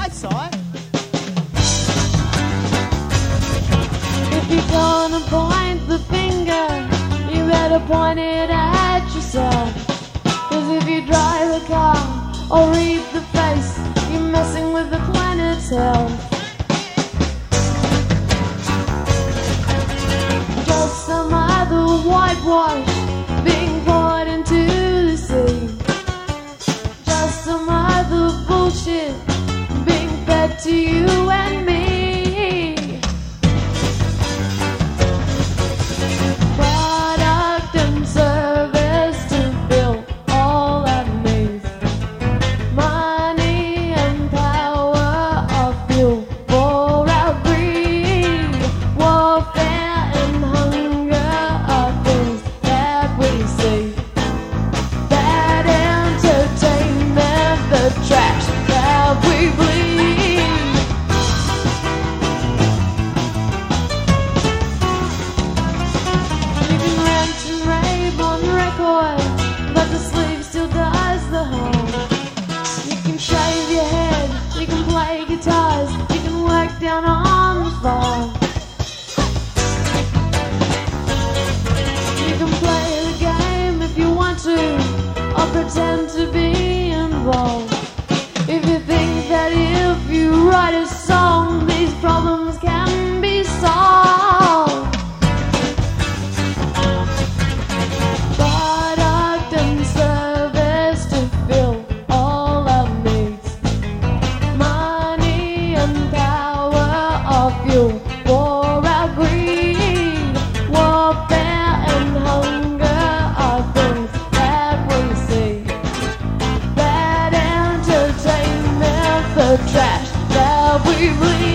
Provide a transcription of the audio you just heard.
I saw it. If you're gonna point the finger, you better point it at yourself. 'Cause if you drive a car or read the face, you're messing with the planet's health. Just some other whitewash being poured into the sea. Just some other bullshit being fed to you and me. Product and service to fill all our needs. Money and power are fuel for our greed. Warfare and hunger are things that we see. Bad entertainment, the trash that we bleed. You can rant and rave on record, but the sleeve still does the harm. You can shave your head, you can play guitars, you can work down on the farm. You can play the game if you want to, or pretend to be involved. If you think that if you write a song, these problems can be solved. Product and service to fill all our needs. Money and power are fuel for our greed. Warfare and hunger are things that we see. Bad entertainment, the trash that we bleed.